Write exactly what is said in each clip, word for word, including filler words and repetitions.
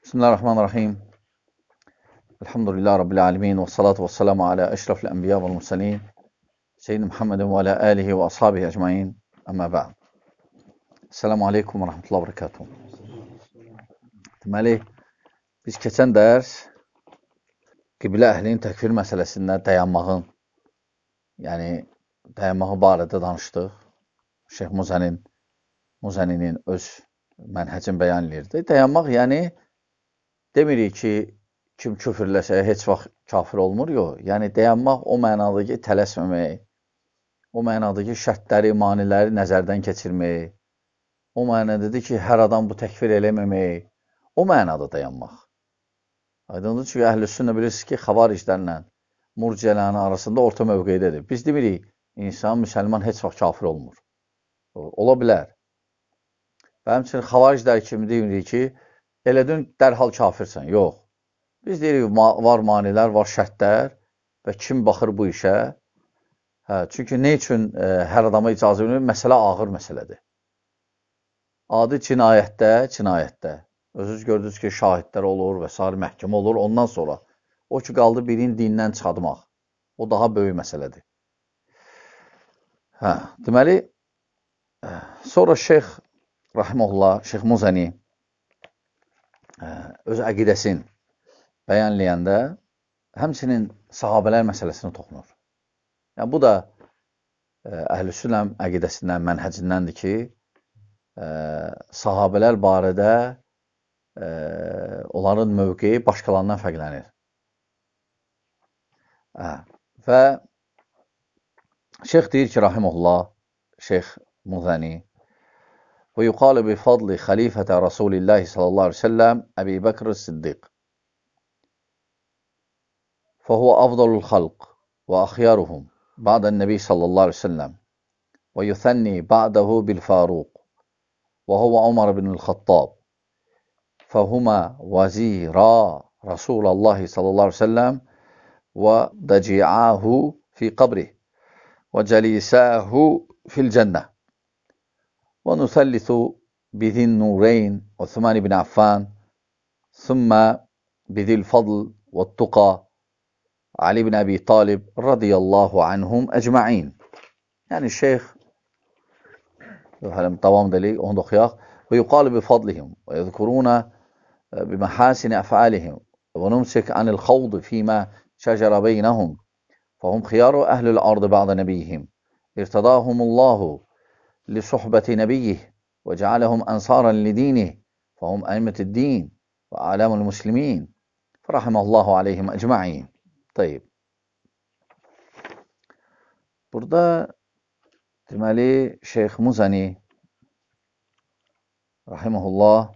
Bismillahirrahmanirrahim. Elhamdülillah Rabbil alemin. Və salatu və selamu alə əşrafil ənbiya və mürsəlin. Seyyidina Muhammedin və alə alihi və ashabihi əcmain. Əmmə bə'd. Esselamu aleykum və rəhmətullah və bərəkatuhu. Deməli, biz keçən dərs qiblə əhlinin təkfir məsələsində dayanmağın, yəni dayanmağı barədə danışdıq. Şeyx Muzənin, Muzəninin öz mənhəcin bəyan edirdi. Dayanmaq, yəni demirik ki, kim küfürləsə heç vaxt kafir olmur, yox. Yəni, dayanmaq o mənada ki, tələsməmək, o mənada ki, şərtləri, maniləri nəzərdən keçirmək, o mənadadır ki, hər adam bu təkfir eləməmək, o mənada dayanmaq. Aydındır ki, əhl-i sünnə bilirsiniz ki, xavariclərlə murciələrin arasında orta mövqeydədir. Biz demirik, insan, müsəlman heç vaxt kafir olmur. Ola bilər. Və həmçinin xavariclər kimi demirik ki, elədin dərhal kafirsən. Yox. Biz deyirik, var manilər, var şərtlər və kim baxır bu işə? Hə, çünki nə üçün e, hər adama icazə verir? Məsələ ağır məsələdir. Adi cinayətdə, cinayətdə. Özünüz gördünüz ki, şahidlər olur və s. məhkəmə olur. Ondan sonra o ki, qaldı birinin dindən çıxadmaq. O daha böyük məsələdir. Hə, deməli, sonra Şeyx Rahimullah, Şeyx Muzəni öz əqidəsini bəyanlayanda həmçinin sahabələr məsələsini toxunur. Yəni, bu da əhl-i sünnə əqidəsindən, mənhəcindəndir ki, ə, sahabələr barədə ə, onların mövqeyi başqalarından fərqlənir. Ə, və Şeyx deyir ki, Rahimullah, Şeyx Muzəni, ويقال بفضل خليفة رسول الله صلى الله عليه وسلم أبي بكر الصديق فهو أفضل الخلق وأخيارهم بعد النبي صلى الله عليه وسلم ويثني بعده بالفاروق وهو عمر بن الخطاب فهما وزيرا رسول الله صلى الله عليه وسلم وضجيعاه في قبره وجليساه في الجنة ونثلث بذي النورين عثمان بن عفان ثم بذي الفضل والتقى علي بن أبي طالب رضي الله عنهم أجمعين. Yani Şeyh devam edelim, onu da okuyaq. ويقال بفضلهم ويذكرون بمحاسن أفعالهم ونمسك عن الخوض فيما شجر بينهم فهم خيار أهل الأرض بعد نبيهم ارتضاهم الله لصحبة نبيه وجعلهم أنصارا لدينه فهم أئمة الدين وأعلام المسلمين فرحم الله عليهم أجمعين. طيب. Burada deməli Şeyx Muzəni rahimehullah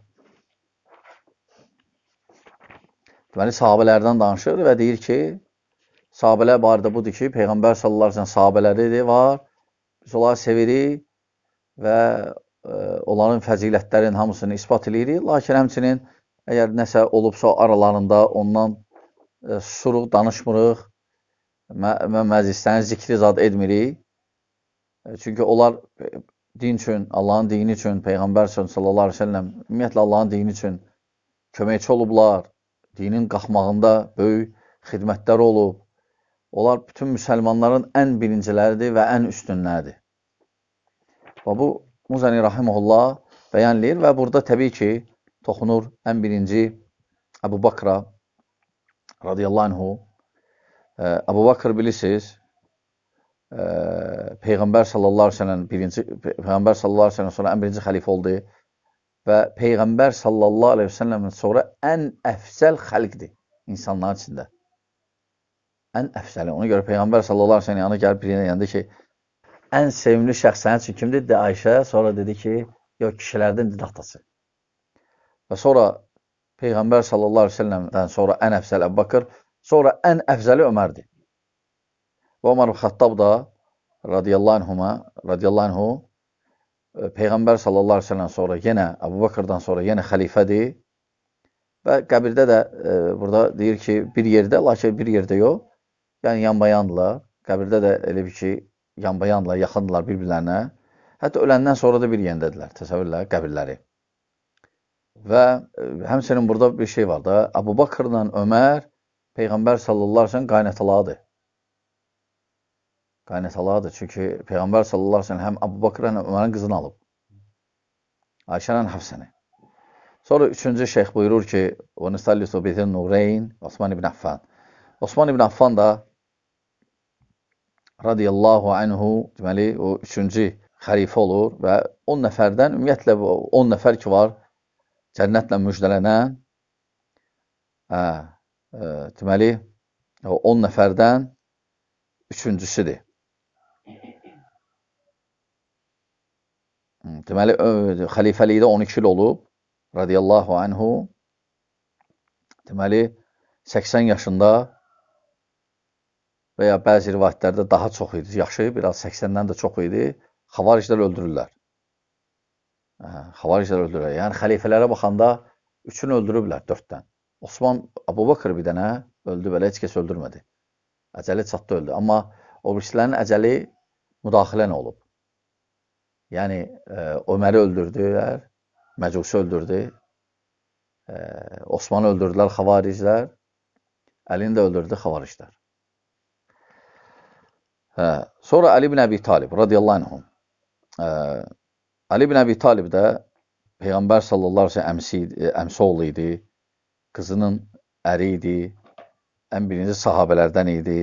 deməli sahabelərdən danışır və deyir ki, sahabelər barədə budur ki, Peyğəmbər sallallahu əleyhi və səlləm sahabeləri var. Biz onları sevirik və e, onların fəzilətlərin hamısını ispat edirik. Lakin həmçinin əgər nəsə olubsa aralarında ondan e, susuruq, danışmırıq və məclislərin zikri zad etmirik. E, çünki onlar din üçün, Allahın dini üçün, Peyğəmbər sallallahu əleyhi və səlləm, ümumiyyətlə Allahın dini üçün köməkçi olublar. Dinin qalxmağında böyük xidmətlər olub. Onlar bütün müsəlmanların ən birinciləridir və ən üstünləridir. Və bu Muzəni rahimehullah bəyanlayır və burada təbii ki, toxunur ən birinci Əbu Bakra radiyallahu anhu. Əbu Bakr bilirsiniz, Peyğəmbər sallallahu əleyhi və səlləm birinci Peyğəmbər sallallahu əleyhi və səlləm sonra ən birinci xəlifə oldu və Peyğəmbər sallallahu əleyhi və səlləmdən sonra ən əfzəl xalqdir insanların içində. Ən əfzəli. Ona görə Peyğəmbər sallallahu əleyhi və səlləm yanına gəlib birine yandı ki, ən sevimli şəxs sənin üçün kimdir? De Ayşə. Sonra dedi ki, yox, kişilərdən dedi atası. Və sonra Peyğəmbər sallallahu əleyhi və səlləmdən sonra ən əfzəl Əbu Bakır, sonra ən əfzəli Ömərdir. Və Ömər ibn Xattab da radiyallahu anhuma, radiyallahu anhu Peyğəmbər sallallahu əleyhi və səlləm sonra yenə Əbu Bakırdan sonra yenə xəlifədir. Və qəbirdə də e, burada deyir ki, bir yerdə, lakin bir yerdə yox. Yəni yanbayandırlar. Qəbirdə də elə bir ki, yanbayandırlar, yaxındırlar bir-birlərinə. Hətta öləndən sonra da bir yerindədirlər, təsəvvürlər, qəbirləri. Və e, həmçinin burada bir şey var da, Əbu Bakrla Ömər Peyğəmbər sallallahu əleyhi və səlləm qaynataladır. Qaynataladır. Çünki Peyğəmbər sallallahu əleyhi və səlləm həm Əbu Bakr həm Ömərin qızını alıb. Ayşə ilə Həfsəni. Sonra üçüncü şeyx buyurur ki, "Və nusallisu bihin Nureyn Osman ibn Affan." Osman ibn Affan da radiyallahu anhu, deməli o üçüncü xəlifə olur və on nəfərdən ümumiyyətlə on nəfər ki var cənnətlə müjdələnən, hə, e, deməli o on nəfərdən üçüncüsüdür. Deməli xəlifəlikdə on iki il olub radiyallahu anhu. Deməli səksən yaşında və ya bəzi rivayətlərdə daha çox idi, yaxşı, biraz səksəndən də çox idi. Xavariclər öldürürlər. Hə, xavariclər öldürürlər. Yəni xəlifələrə baxanda üçünü öldürüblər dörddən. Osman, Əbu Bakr bir dənə öldü, belə heç kəs öldürmədi. Əcəli çatdı, öldü. Amma o birisilərin əcəli müdaxilə nə olub? Yəni e, Öməri öldürdülər, Məcusi öldürdü, e, Osmanı öldürdülər xavariclər, Əlini də öldürdü xavariclər. Hə, sonra Ali ibn Əbi Talib radiyallahu anhum. E, Ali ibn Əbi Talib də Peyğəmbər sallallahu əleyhi və səlləm əmsi, əmsi oğlu idi, qızının əri idi, ən birinci sahabələrdən idi.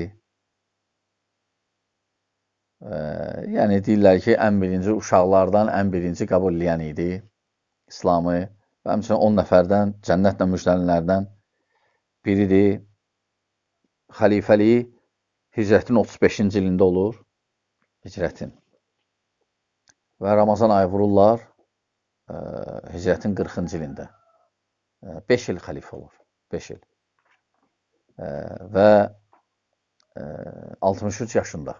E, yəni deyirlər ki, ən birinci uşaqlardan ən birinci qəbul edən idi İslamı və həmçinin on nəfərdən cənnətlə müjdələnlərdən biridir. Xəlifəliyi Hicrətin otuz beşinci ilində olur. Hicrətin. Və Ramazan ayı vururlar e, Hicrətin qırxıncı ilində. E, beş il xəlifə olur. beş il. E, və e, altmış üç yaşında.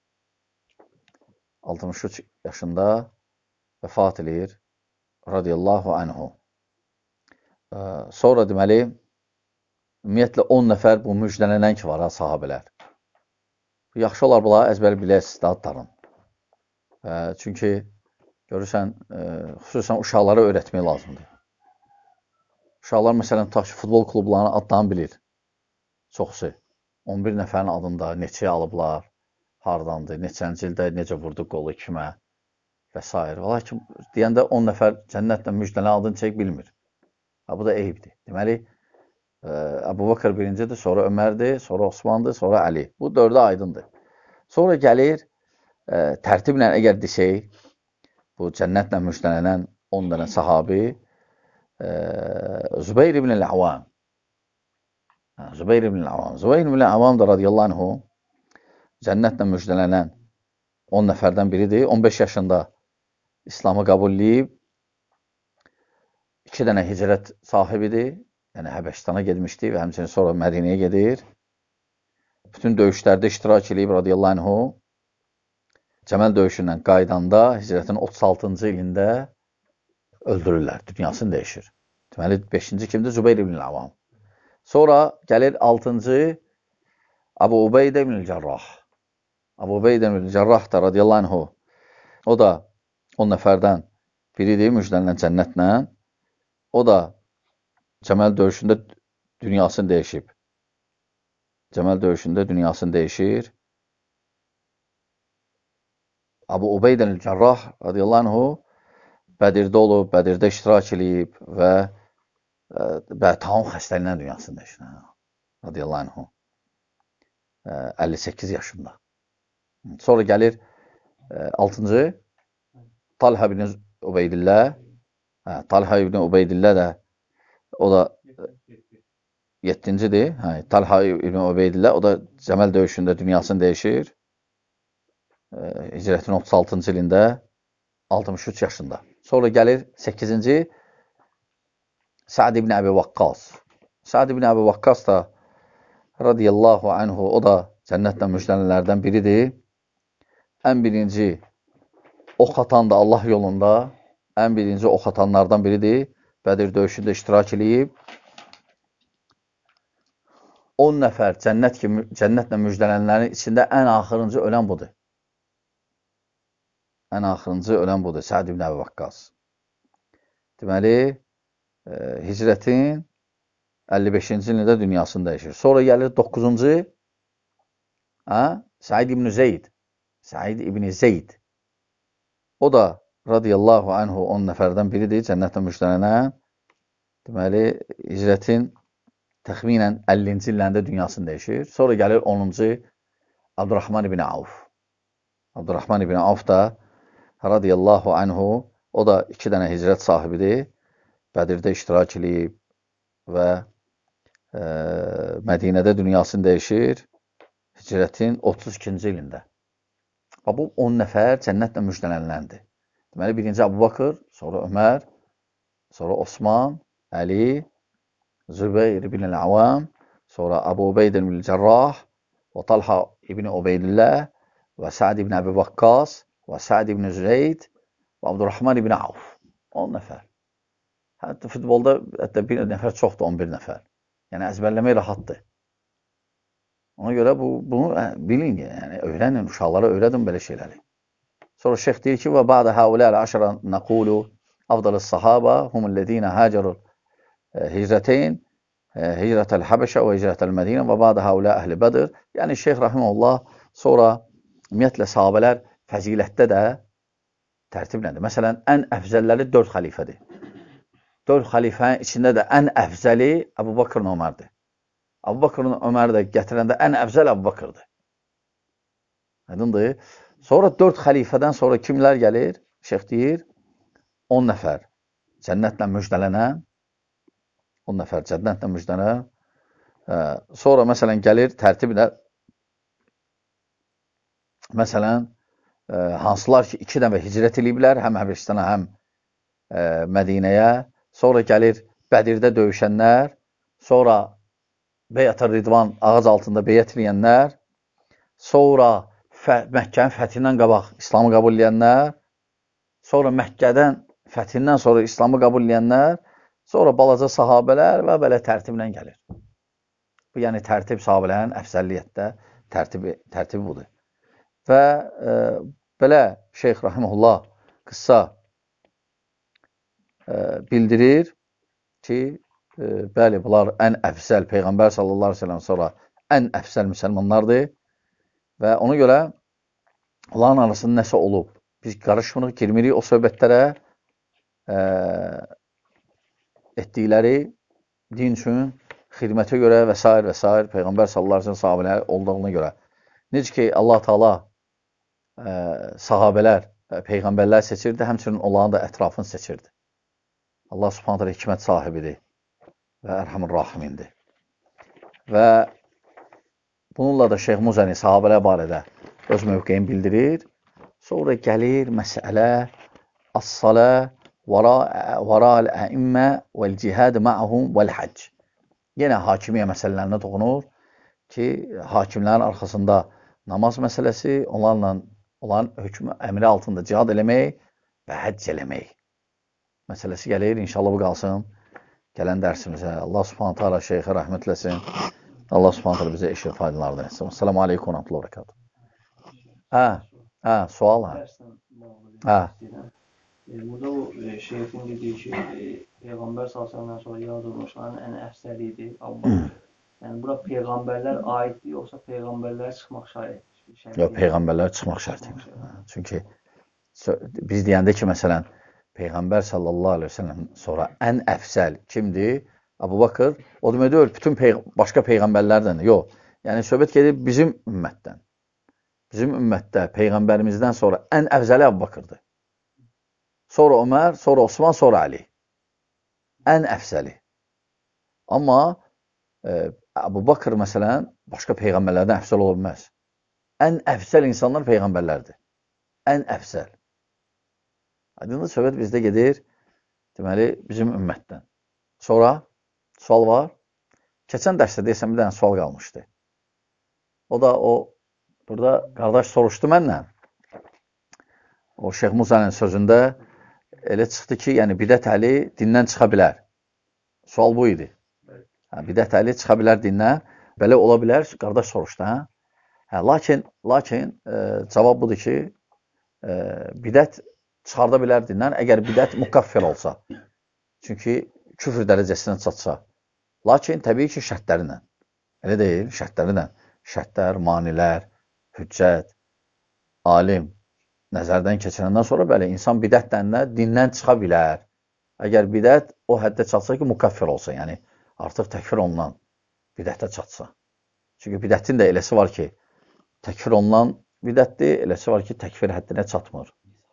altmış üç yaşında vəfat edir radiyallahu anhu. E, sonra deməli ümumiyyətlə on nəfər bu müjdələnən ki var ha, sahabələr. Yaxşı olar bunları əzbəri biləsiniz, adlarını. E, çünki görürsən, e, xüsusən uşaqlara öyrətmək lazımdır. Uşaqlar məsələn, tutaq ki, futbol klublarının adlarını bilir. Çoxsu. on bir nəfərin adında neçə alıblar, hardandır, neçənci ildə necə vurdu qolu kimə və s. Lakin deyəndə on nəfər cənnətlə müjdələnən adını çək bilmir. Ha, bu da eyibdir. Deməli, Əbu Bakr birincidir, sonra Ömərdir, sonra Osmandır, sonra Əli. Bu dördü aydındır. Sonra gəlir, e, tərtiblə əgər desək, bu cənnətlə müjdələnən on dənə sahabi, e, Zübeyir ibn el-Avam. Zübeyir ibn el-Avam. Zübeyir ibn el-Avam da radiyallahu anhu cənnətlə müjdələnən on nəfərdən biridir. on beş yaşında İslamı qəbul edib, iki dənə hicrət sahibidir. Yəni Həbəşistana getmişdi və həmçinin sonra Mədinəyə gedir. Bütün döyüşlərdə iştirak edib radiyallahu anhu. Cəməl döyüşündən qaydanda hicrətin otuz altıncı ilində öldürürlər. Dünyasını dəyişir. Deməli beşinci kimdir? Zübeyir ibn el-Avam. Sonra gəlir altıncı Əbu Ubeydə ibn el-Cərrah. Əbu Ubeydə ibn el-Cərrah da radiyallahu anhu. O da on nəfərdən biridir müjdələnən cənnətlə. O da Cəməl döyüşündə dünyasını dəyişib. Cəməl döyüşündə dünyasını dəyişir. Əbu Ubeydə el-Cərrah radiyallahu anhu Bədirdə olub, Bədirdə iştirak edib və və taun xəstəliyindən dünyasını dəyişir. Radiyallahu anhu. əlli səkkiz yaşında. Sonra gəlir altıncı Talha ibn Ubeydillah. Talha ibn Ubeydillah da o da yeddincidir. Hə, Talha ibn Ubeydillah, o da Cəməl döyüşündə dünyasını dəyişir. E, Hicrətin otuz altıncı ilində altmış üç yaşında. Sonra gəlir səkkizinci Sa'd ibn Əbi Vaqqas. Sa'd ibn Əbi Vaqqas da radiyallahu anhu, o da cənnətlə müjdələnlərdən biridir. Ən birinci ox atan da Allah yolunda, ən birinci ox atanlardan biridir. Bədir döyüşündə iştirak edib. on nəfər cənnət kimi, cənnətlə müjdələnlərin içində ən axırıncı ölən budur. Ən axırıncı ölən budur. Sa'd ibn Əbi Vaqqas. Deməli, e, hicrətin əlli beşinci ilində dünyasını dəyişir. Sonra gəlir doqquzuncu ha, Said ibn Zeyd. Said ibn Zeyd. O da radiyallahu anhu on nəfərdən biridir, cənnətlə müjdələnən. Deməli, hicrətin təxminən əllinci illərində dünyasını dəyişir. Sonra gəlir onuncu Abdurrahman ibn Avf. Abdurrahman ibn Avf da radiyallahu anhu, o da iki dənə hicrət sahibidir. Bədirdə iştirak edib və e, Mədinədə dünyasını dəyişir. Hicrətin otuz ikinci ilində. Bu on nəfər cənnətlə müjdələniləndir. Deməli, birinci Əbu Bakır, sonra Ömər, sonra Osman, Əli, Zübeyir ibn el-Avam, sonra Əbu Ubeyd ibn el-Cərrah, və Talha ibn Ubeydillah, və Sa'd ibn Əbi Vakkas, və Sa'd ibn Zeyd, və Abdurrahman ibn Avf. on nəfər. Hətta futbolda hətta bir nəfər çoxdur, on bir nəfər. Yəni, əzbərləmək rahatdır. Ona görə bu, bunu bilin, yəni, öyrənin, uşaqlara öyrədin belə şeyləri. Sonra şeyx deyir ki, və bə'də həulələ əşərə nəqulu afdalı sahaba humullədinə həcərul hicrəteyn, hicrətəl Həbəşə və hicrətəl Mədinə və bə'də həulə əhli Bədir. Yəni, şeyx rəhiməhullah sonra ümumiyyətlə sahabələr fəzilətdə də tərtibləndir. Məsələn, ən əfzəlləri dörd xəlifədir. Dörd xəlifənin içində də ən əfzəli Əbu Bakırın Ömərdir. Əbu Bakırın Öməri də gətirəndə ən əfzəl Əbu Bakırdır. Aydındır. Sonra dörd xəlifədən sonra kimlər gəlir? Şeyx deyir, on nəfər cənnətlə müjdələnən, on nəfər cənnətlə müjdələnən. Sonra məsələn gəlir tərtiblə, məsələn, hansılar ki, iki dəfə hicrət ediblər, həm Həbəşistana, həm Mədinəyə. Sonra gəlir Bədirdə döyüşənlər, sonra Beyət-i Ridvan ağac altında beyət eləyənlər, sonra Məkkənin fəthindən qabaq İslamı qəbul eləyənlər, sonra Məkkədən fəthindən sonra İslamı qəbul eləyənlər, sonra balaca sahabələr və belə tərtiblə gəlir. Bu, yəni tərtib sahabələrin əfzəlliyyətdə tərtibi, tərtibi budur. Və e, belə Şeyx Rahimullah qıssa e, bildirir ki, e, bəli, bunlar ən əfzəl, Peyğəmbər sallallahu aleyhi ve sellem sonra ən əfzəl müsəlmanlardır və ona görə onların arasında nəsə olub. Biz qarışmırıq, girmirik o söhbətlərə, e, etdikləri din üçün xidmətə görə və s. və s. Peyğəmbər sallallahu aleyhi ve sellem sahabələr olduğuna görə. Necə ki, Allah Taala e, sahabələr, e, peyğəmbərlər seçirdi, həmçinin onların da ətrafını seçirdi. Allah subhanahu teala hikmət sahibidir və ərhamur rahimindir. Və bununla da Şeyx Muzəni sahabələr barədə öz mövqeyini bildirir. Sonra gəlir məsələ as-salə vəra'l-əimmə vəl-cihad ma'hum vəl-həcc. Yenə hakimiyyə məsələlərinə toxunur ki, hakimlərin arxasında namaz məsələsi, onlarla, onların hökmü, əmri altında cihad eləmək və həcc eləmək məsələsi gəlir. İnşallah bu qalsın gələn dərsimizə. Allah subhanahu ta'ala şeyxə rəhmət eləsin. Allah subhanahu ta'ala bizə eşit faydalarını etsin. Selamun aleykum və rahmetullahi və bərəkatuhu. Hə, hə, sual hə. Hə. Burada o şeyxin dediyi ki, Peyğəmbər sallallahu sonra yazılmışların ən əfsəli idi, Abba. Yəni, bura Peyğəmbərlər aiddir, yoxsa Peyğəmbərlər çıxmaq şəridir? Yox, Peyğəmbərlər çıxmaq şəridir. Çünki biz deyəndə ki, məsələn, Peyğəmbər sallallahu aleyhi ve sellem sonra ən əfsəl kimdir? Əbu Bakır. O demək deyil, bütün peyğ başqa Peyğəmbərlərdən. Yox, yəni söhbət gedir bizim ümmətdən. Bizim ümmətdə Peyğəmbərimizdən sonra ən əfzəli Əbu Bakırdır. Sonra Ömər, sonra Osman, sonra Ali. Ən əfsəli. Amma e, Əbu Bakır məsələn, başqa Peyğəmbərlərdən əfsəl ola bilməz. Ən əfsəl insanlar Peyğəmbərlərdir. Ən əfsəl. Aydınlı söhbət bizdə gedir, deməli, bizim ümmətdən. Sonra, sual var. Keçən dərsdə deyəsən, bir dənə sual qalmışdı. O da o, burada qardaş soruşdu məndən. O, Şeyx Muzənin sözündə elə çıxdı ki, yəni bidət əli dindən çıxa bilər. Sual bu idi. Hə, bidət əli çıxa bilər dindən. Belə ola bilər, qardaş soruşdu. Hə? Hə, lakin, lakin e, cavab budur ki, e, bidət çıxarda bilər dindən, əgər bidət mukaffir olsa. Çünki küfr dərəcəsinə çatsa. Lakin təbii ki, şərtləri ilə. Elə deyil, şərtləri ilə. Şərtlər, manilər, hüccət, alim nəzərdən keçirəndən sonra bəli, insan bidətlərinə dindən çıxa bilər. Əgər bidət o həddə çatsa ki, mukaffir olsa, yəni artıq təkfir olunan bidətə çatsa. Çünki bidətin də eləsi var ki, təkfir olunan bidətdir, eləsi var ki, təkfir həddinə çatmır.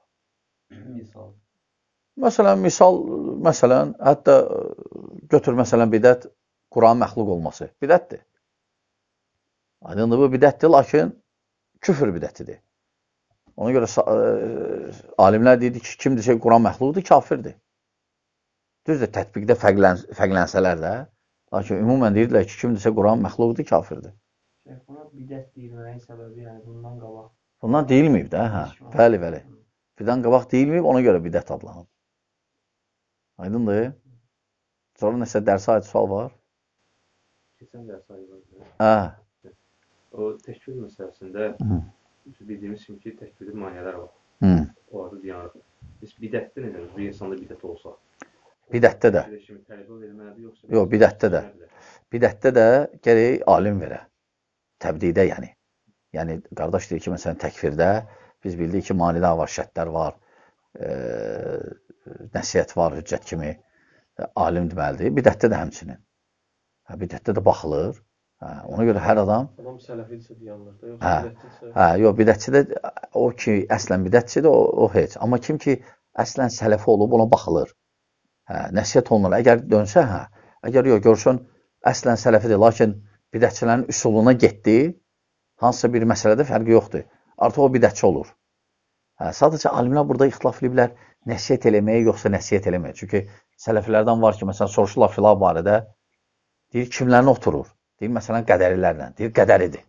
Misal. Məsələn, misal, məsələn, hətta götür məsələn bidət Quran məxluq olması. Bidətdir. Aydındır, bu bidətdir, lakin küfür bidətidir. Ona görə e, alimlər deyir ki, kimdirsə Quran məxluqdur, kafirdir. Düzdür, tətbiqdə fərqlən, fərqlənsələr də, lakin ümumən deyirlər ki, kimdirsə Quran məxluqdur, kafirdir. Şeyh, buna bidət deyilməyin səbəbi, yəni bundan qabaq. Bundan deyilməyib də, hə, bəli, bəli. Bundan qabaq deyilməyib, ona görə bidət adlanıb. Aydındır. Sonra nəsə dərsə aid sual var? Keçən dərsə aid var. Hə. O təkfir məsələsində bildiyimiz kimi ki, təkfirli maniyələr var. Hı. Onları deyanırıq. Biz bidətdə necə, bir insanda bidət olsa? Bidətdə də. Yox, bidətdə də. Bidətdə də gərək alim verə. Təbdidə yəni. Yəni, qardaş deyir ki, məsələn, təkfirdə biz bildik ki, manilər var, şərtlər var, e, nəsiyyət var, hüccət kimi. E, alim deməlidir. Bidətdə də həmçinin. Hə, bidətdə də baxılır. Hə, ona görə hər adam... Adam sələfidirsə deyanlar da, yoxsa hə, bidətçidirsə... Hə, yox, bidətçidə o ki, əslən bidətçidir, o, o heç. Amma kim ki, əslən sələfi olub, ona baxılır. Hə, nəsiyyət olunur. Əgər dönsə, hə, əgər yox, görsün, əslən sələfidir, lakin bidətçilərin üsuluna getdi, hansısa bir məsələdə fərqi yoxdur. Artıq o bidətçi olur. Hə, sadəcə alimlər burada ixtilaf ediblər, nəsiyyət eləməyə, yoxsa nəsiyyət eləməyə. Çünki sələfilərdən var ki, məsələn, soruşurlar filan barədə, deyir, kimlərini oturur? Deyir, məsələn, qədərilərlə. Deyir, qədəridir.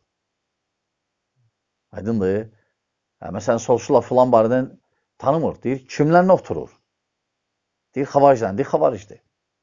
Aydındır. Hə, məsələn, soruşurlar filan barədən tanımır. Deyir, kimlərini oturur? Deyir, xavaricdən. Deyir, xavaricdir.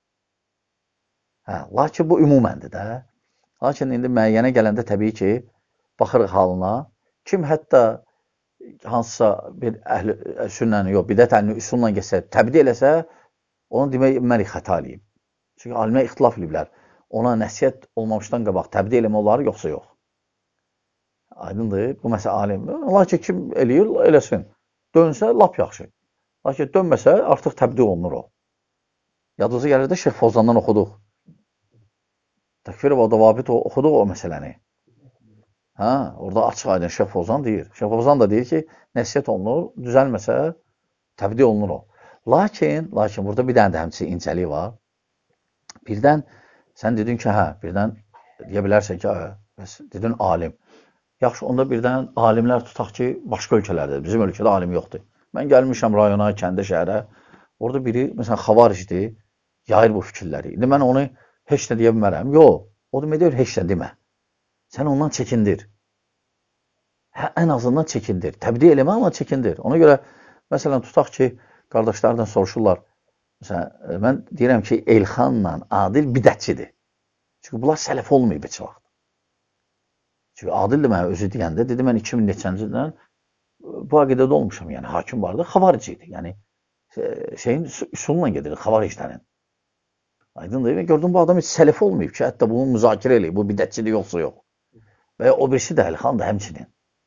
Hə, lakin bu ümuməndir də. Lakin indi müəyyənə gələndə təbii ki, baxırıq halına. Kim hətta hansısa bir əhl-i sünnəni, yox, bidət əhlini üsulla geçsə, təbdi eləsə, onu demək, mən xəta eləyib. Çünki alimlər ixtilaf ediblər. Ona nəsiyyət olmamışdan qabaq təbdi eləmə olar, yoxsa yox. Aydındır, bu məsələ alim. Lakin kim eləyir, eləsin. Dönsə, lap yaxşı. Lakin dönməsə, artıq təbdi olunur o. Yadınıza gəlir də Şeyx Fozandan oxuduq. Təkfir və davabit oxuduq o məsələni. Hə, orada açıq aydın Şeyx Fozan deyir. Şeyx Fozan da deyir ki, nəsiyyət olunur, düzəlməsə, təbdi olunur o. Lakin, lakin burada bir dənə də həmçinin incəlik var. Birdən sən dedin ki, hə, birdən deyə bilərsən ki, hə, dedin alim. Yaxşı, onda birdən alimlər tutaq ki, başqa ölkələrdə, bizim ölkədə alim yoxdur. Mən gəlmişəm rayona, kəndə, şəhərə. Orada biri, məsələn, xavaricdir, yayır bu fikirləri. İndi mən onu heç nə deyə bilmərəm. Yox, o demək deyir, heç nə demə. Sən ondan çəkindir. Hə, ən azından çəkindir. Təbdi eləmə, amma çəkindir. Ona görə, məsələn, tutaq ki, qardaşlardan soruşurlar. Məsələn, mən deyirəm ki, Elxanla Adil bidətçidir. Çünki bunlar sələf olmayıb heç vaxt. Çünki Adil də mənə özü deyəndə, dedi, mən iki min neçənci ildən bu əqidədə olmuşam, yəni hakim vardı, xavarici idi. Yəni, şeyin üsulunla gedir, xavariclərin. Aydındır, və gördüm, bu adam heç sələf olmayıb ki, hətta bunu müzakirə eləyib, bu bidətçidir, yoxsa yox. Və o birisi də Əlixan da həmçinin.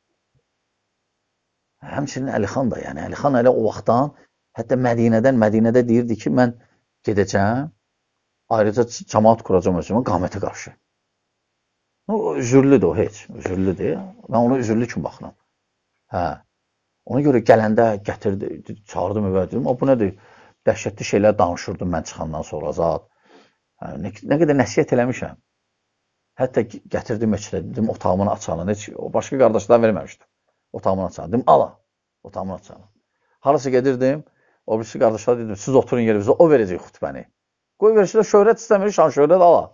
Həmçinin Əlixan da, yəni Əlixan elə o vaxtdan, hətta Mədinədən, Mədinədə deyirdi ki, mən gedəcəm, ayrıca cəmaat quracam özümə qamətə qarşı. O, üzürlüdür o, heç, üzürlüdür. Mən ona üzürlü kimi baxıram. Hə. Ona görə gələndə gətirdi, çağırdım evə, dedim, o, bu nədir? Dəhşətli şeylər danışırdım mən çıxandan sonra, zat. Hə, nə, nə qədər nəsiyyət eləmişəm. Hətta gətirdim meçidə, dedim, otağımın açanı, heç, o başqa qardaşlar verməmişdim. Otağımın açanı, dedim, ala, otağımın açanı. Harası gedirdim, o birisi qardaşlar dedim, siz oturun yerimizdə, o verəcək xütbəni. Qoy verişdə şöhrət istəmir, şan şöhrət ala.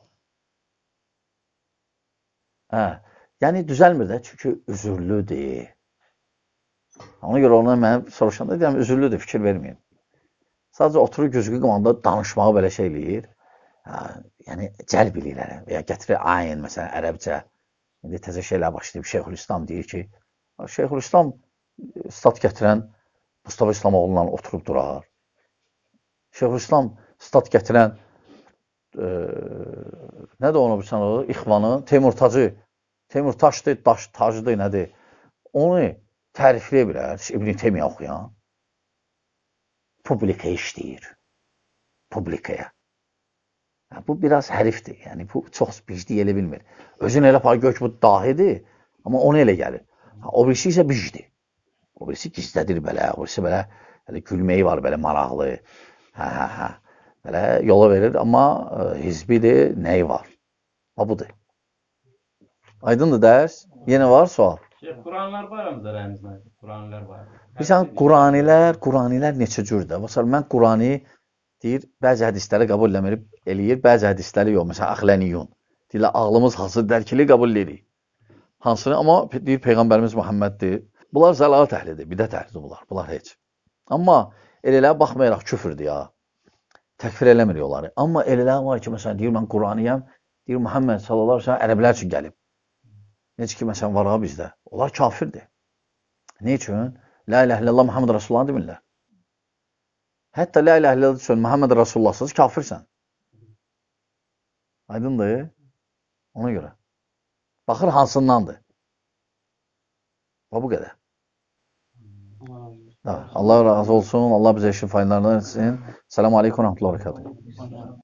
Hə, yəni düzəlmir də, çünki üzürlüdür. Ona görə ona mənə soruşanda deyəm, üzürlüdür, fikir verməyin. Sadəcə oturur güzgü qımanda danışmağı belə şey eləyir. Hə, yəni cəlb eləyirlər. Və ya gətirir ayin, məsələn, ərəbcə. İndi təzə şeylər başlayıb. Şeyxülislam deyir ki, Şeyxülislam stat gətirən Mustafa İslamoğlu'ndan oturub durar. Şeyxülislam stat gətirən e, nədir onu bilsən o? İxvanı, Teymurtacı. Teymurtaşdır, daş, tacıdır, nədir? Onu tərifləyə bilər İbn Teymiyyə oxuyan. Publikaya işləyir. Publikaya. Bu biraz hərifdir. Yəni, bu çox biclik elə bilmir. Özün elə par gör ki, bu dahidir, amma onu elə gəlir. O birisi isə bicdir. O birisi gizlədir belə, o birisi belə, belə gülməyi var, belə maraqlı. Hə, hə, hə. Belə yola verir, amma e, hizbidir, nəyi var? Ha, budur. Aydındır dərs? Yenə var sual? Şeyh, Quranlar var mı rəyiniz nədir? Quranlar var. Bilsən, Quranilər, Quranilər neçə cürdür? Məsələn, mən Qurani deyir, bəzi hədisləri qəbul eləmir, eləyir, bəzi hədisləri yox. Məsələn, əxləniyyun. Deyirlər, ağlımız hansı dərkili qəbul edirik. Hansını, amma deyir, Peyğəmbərimiz Muhammeddir. Bunlar zəlalət əhlidir, bidət əhlidir bunlar. Bunlar heç. Amma elələr baxmayaraq küfürdür ya. Təkfir eləmir onları. Amma elələr var ki, məsələn, deyir, mən Quraniyəm, deyir, Muhammed sallallahu aleyhi ve sellem ərəblər üçün gəlib. Necə ki, məsələn, var ha bizdə. Onlar kafirdir. Ne üçün? La ilahe illallah Muhammed Resulullah demirlər. Hətta la ilahe illallah üçün Muhammed Resulullahsız kafirsən. Aydındır? Ona görə. Baxır hansındandır. Və bu qədər. Allah razı olsun. Allah bizə işin faydalarını etsin. Selamun aleyküm və rəhmətullahi və bərəkatuhu.